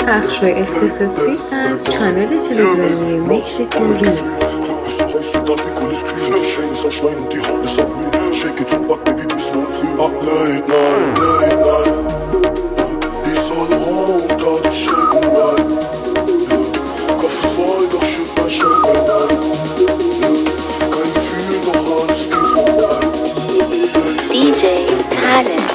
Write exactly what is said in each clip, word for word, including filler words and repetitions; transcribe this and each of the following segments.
بخش‌های اختصاصی از کانال تلگرامی مکزیکو ریمیکس. دی جی Talent.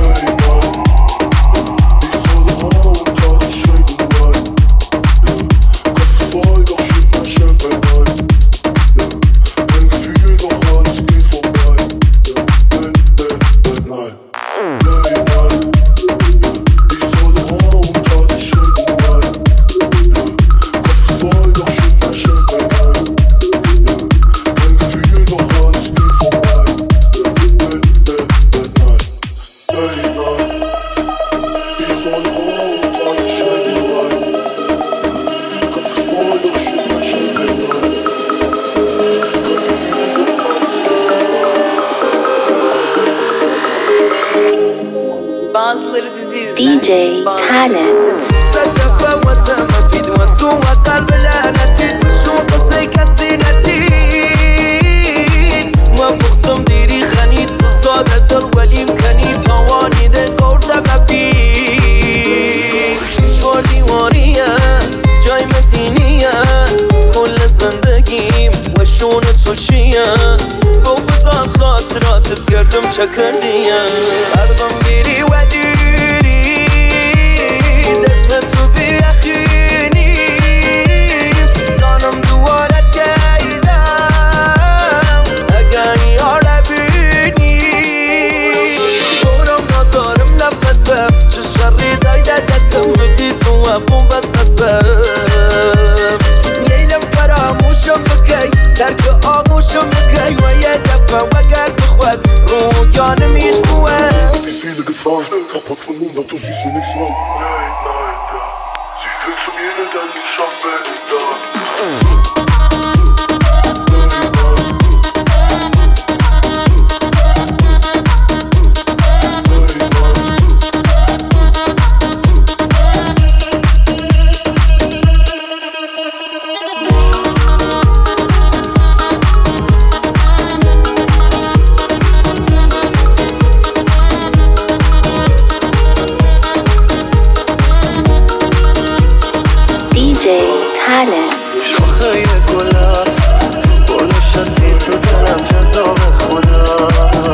دی جی Talent. Kapot von hundert, du siehst mir nichts an. Nein, nein, ja. Sie will zu mir, dann ist schon fertig da. دی جی Talent. شاخه گلم با نشستی تو دلم جذاب خدا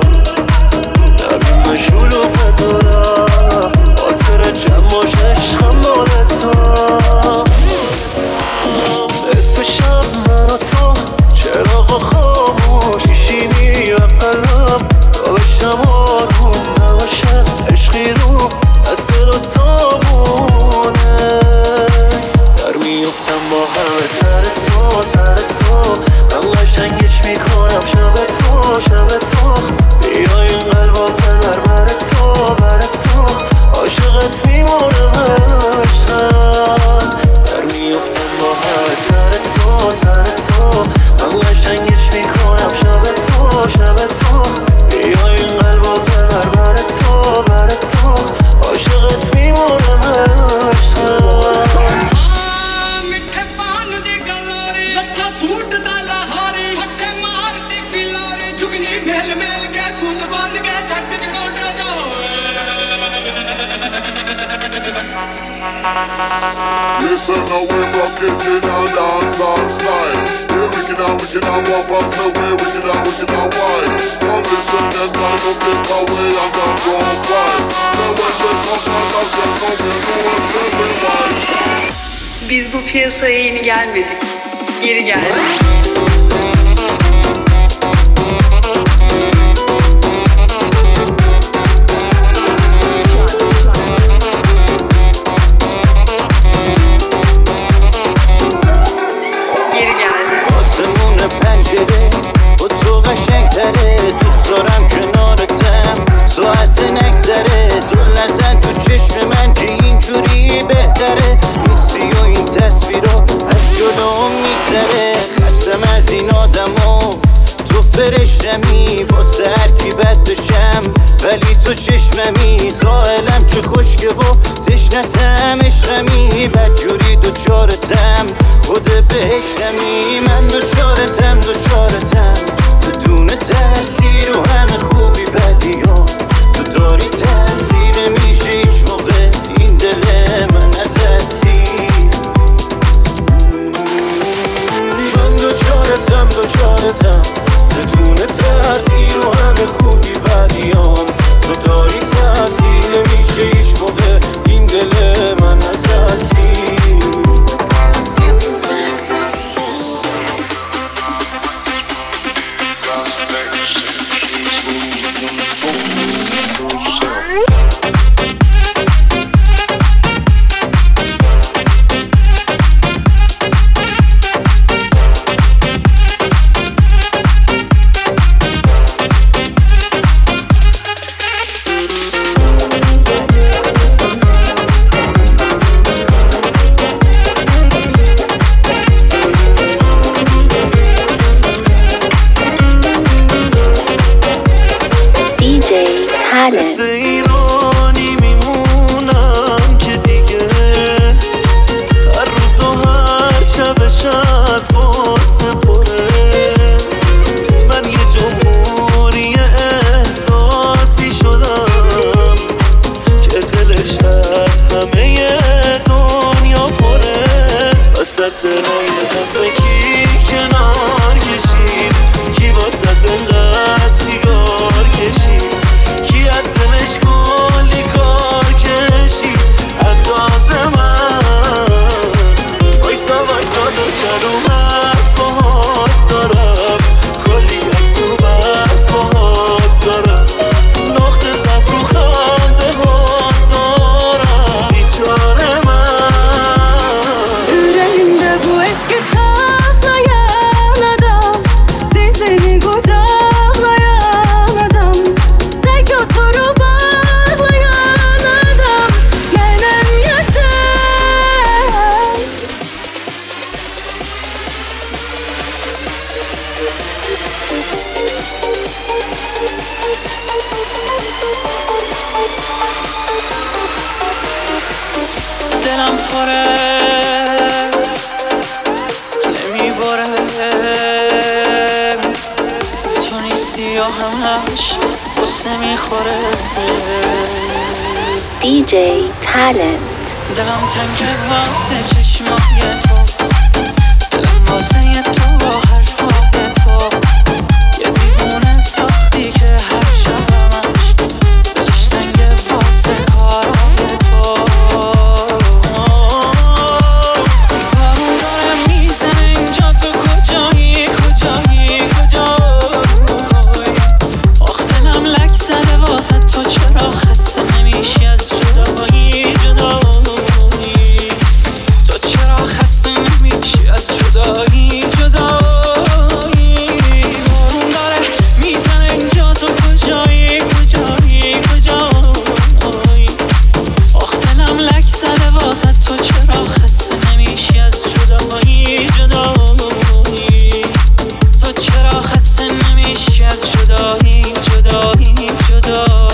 نبی مشغول و فتورم خاطر جمعش عشقم مال تو اسم شب من و تو چراغ خاموش شیشینی و قلم تا بشم آروم نباشه عشقی رو دست دو تامونه میفتم با همه سر تو سر تو من قشنگش میکنم شب تو شب تو بیا این قلبم ببر بر تو بر تو عاشقت میمونم عشقم در میفتم با همه سر تو سر تو من قشنگش میکنم شب تو شب تو بیا این قلبم ببر بر تو بر تو عاشقت میمونم عشقم Listen, now we're rockin' in our dance all style. We're wicked out, wicked out, walk on the way, wicked out, wicked out, wide. Now listen, them time to take away and not wrong fight. So when they come on us, they come in, you and everybody. Biz bu piyasaya yeni gelmedik, geri geldik. دوست دارم کنارتم ساعت نگذره زل نزن تو چشم من که اینجوری بهتره نیستی و این تصویرو از جلوم میگذره خستم از سائلم که خشکه و تشنتم عشقمی بدجوری دوچارتم خود بهشتمی من دوچارتم دوچارتم بدون تأثیر و همه خوبی بدیام تو داری تأثیر میشه هیچ موقع این دل من از اسیر من دوچارتم دوچارتم بدون تأثیر و همه خوبی بدیام تو داری تأثیر میشه هیچ موقع این دل من از اسیر مثل ایرانی میمونم که دیگه هر روز و هر شبش از قصه پره من یه جمهوری احساسی شدم که دلش از همه دنیا پره وسط رای دفعه کی کنار کشید کی واسط انقدر سیگار کشید کی از دلش کلی کار کشید انداز من وایستا وایستا دکتر و حرفات دارم کلی عکس و برفات دارم نقطه ضعف رو خنده هات دارم بیچاره من yüreğimde bu eski saklayan adam dizini kucaklayan adam tek oturup ağlayan adam neden yeter دلم پره نمیباره تو نیستی یا همش قصه میخوره دی جی Talent. دلم تنگه واسه چشمای تو دلم واسه تو با حرفای تو یه دیوونه ساختی که هر شبمش دلش تنگه واسه کارای تو بارون داره میزنه اینجا تو کجایی کجایی کجایی آخ دلم لک زده واسه تو چرا خسته نمیشی از جدایی جدایی تو چرا خسته نمیشی از جدایی جدایی بارون داره میزنه اینجا تو کجایی کجایی کجایی آخ دلم لک زده واسه تو چرا خسته نمیشی از جدایی جدایی تو چرا خسته نمیشی از جدایی جدایی جدایی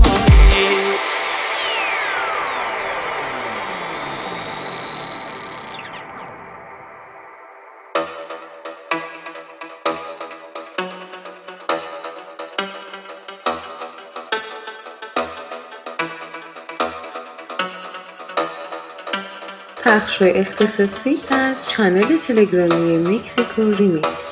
پخش اختصاصی از چنل تلگرامی مکزیکو ریمیکس.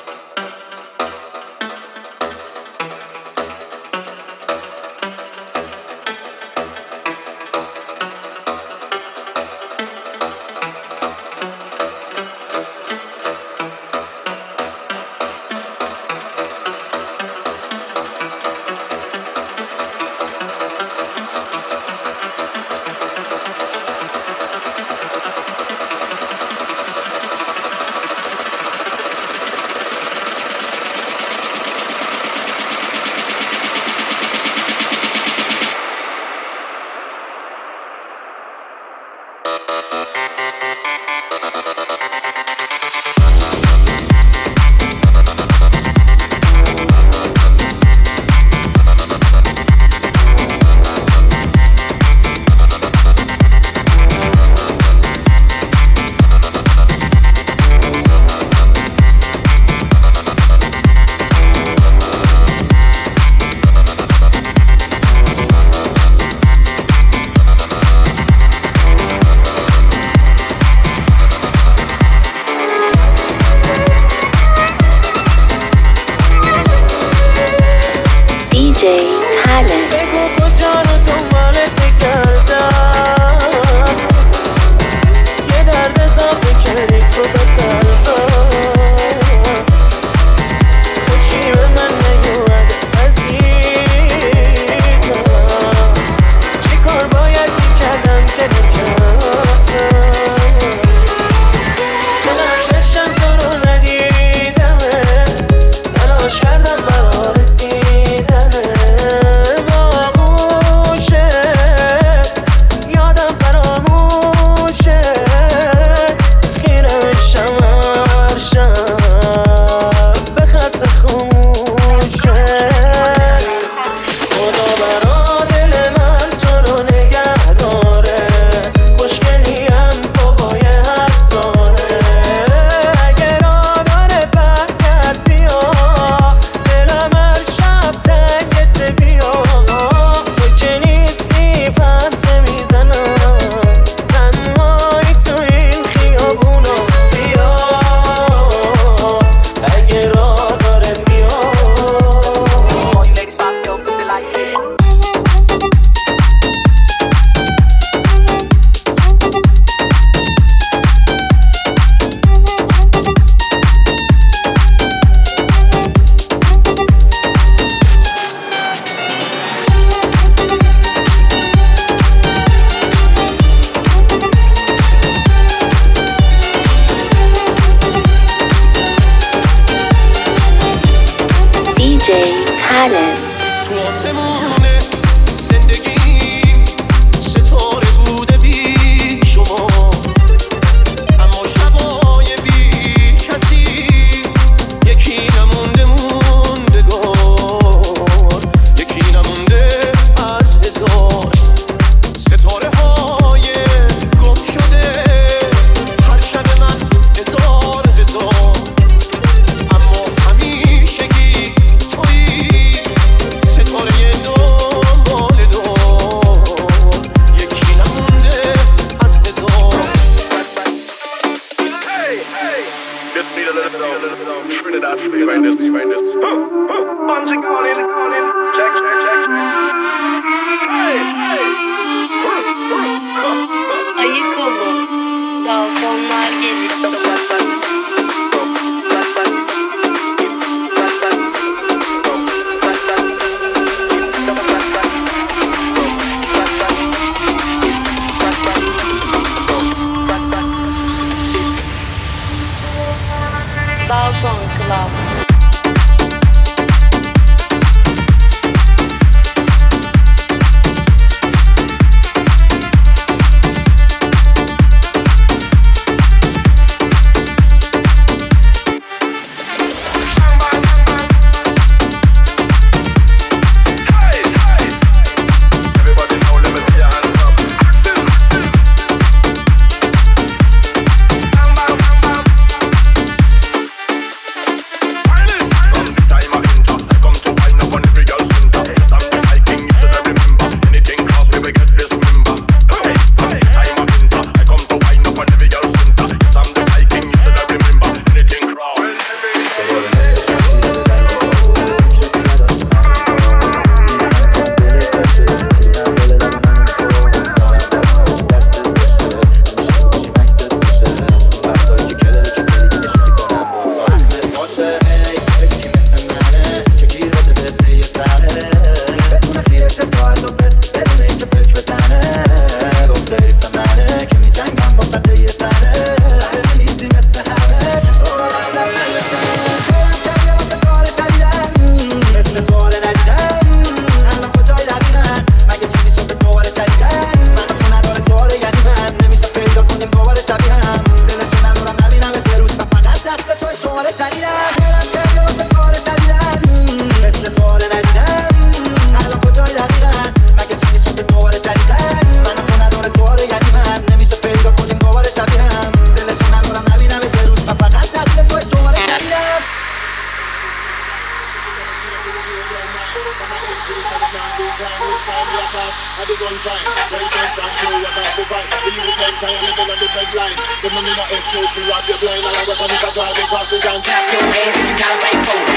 the gun crime. Wasteland from true, what I feel fight. The youth them tired living on the bread line. Them no need no excuse to rob your blind. And I weapon if I drive the crosses and clap your hands if you got a right for it.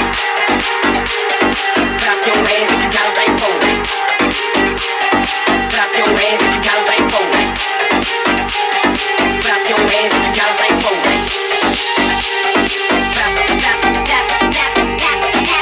Clap your hands if you got a right for it. Clap your hands if you got a right for it. Clap your hands if you got a right for it. Clap, clap, clap, clap, clap, clap, clap.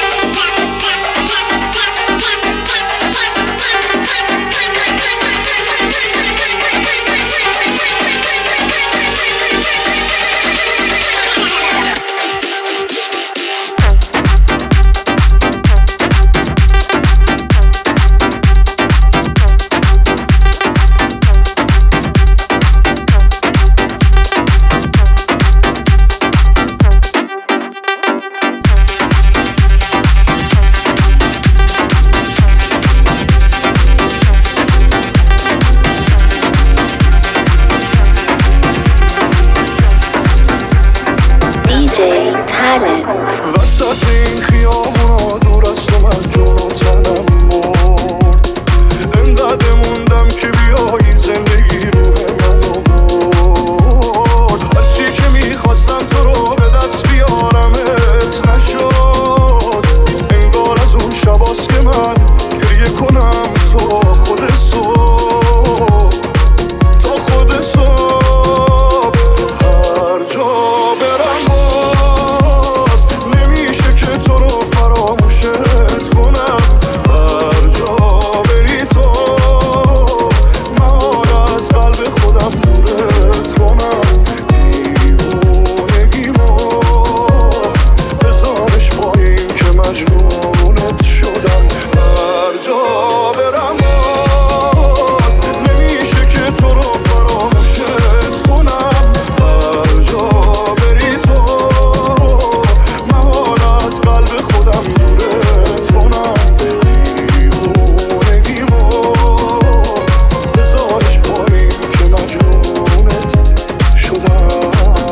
وسط این خیابونا دور از تو من جون و تنم مرد. انقدر موندم که بیایی زندگی روح منو برد. هرچی که میخواستم تو رو به دست بیارمت نشد. انگار از اون شباست که من گریه کنم تو خود صبح تا خود صبح. هر جا برم تو رو فراموشت کنم. هر جا بری تو من از قلب خودم دورت کنم. دیوونگیمو بذارش پایین که مجنونت شدم. هر جا برم باز نمیشه که تو رو فراموشت کنم. هر جا بری تو قلب خودم دورت کنم. دیوونگیمو بذارش پایین که مجنونت شدم.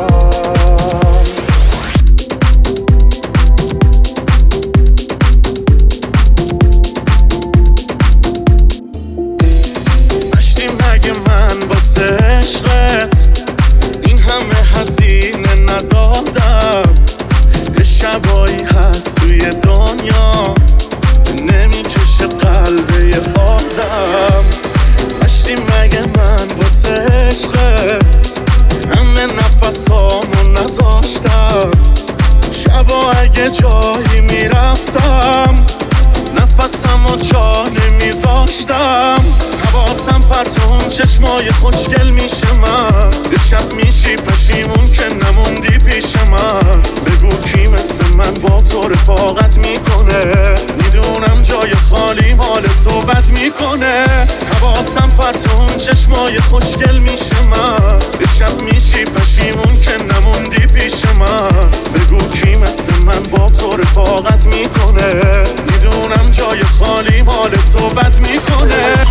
نشتی مگه من واسه عشقت این همه هزینه ندادم. یه شبایی هست توی دنیا که نمیکشه قلب یه آدم. نشتی مگه من واسه عشقت همه نفسامو نذاشتم. شبا اگه جایی میرفتم نفسمو جا نمیذاشتم. حواسم پرتون چشمای خوشگل میشه من. یه شب میشی پشیمون که نموندی پیش من. بگو کی مثل من با تو رفاقت میکنه. میدونم جای خالی مال تو بد میکنه. حواسم پرتون چشمای خوشگل میشه من. یه شب میشی پشیمون که نموندی پیش من. بگو کی مثل من با تو رفاقت میکنه. میدونم جای خالی مال تو بد میکنه.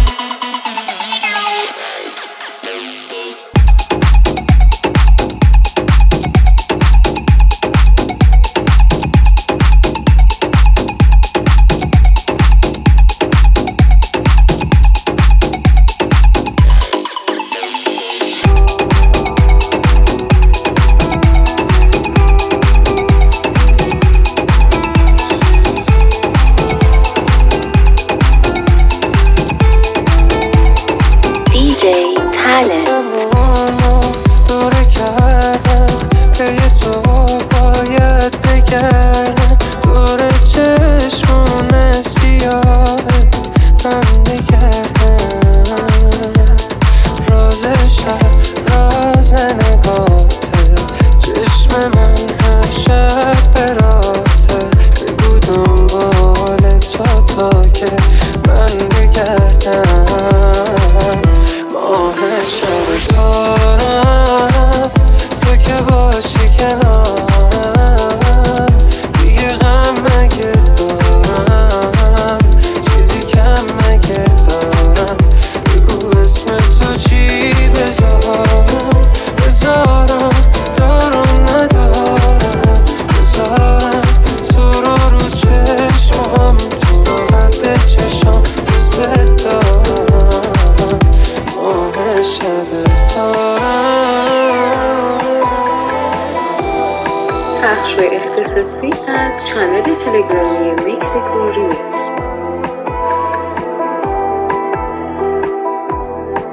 بخش‌های اختصاصی از چنل تلگرامی مکزیکو ریمیکس.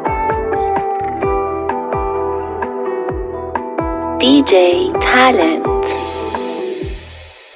دی جی Talent.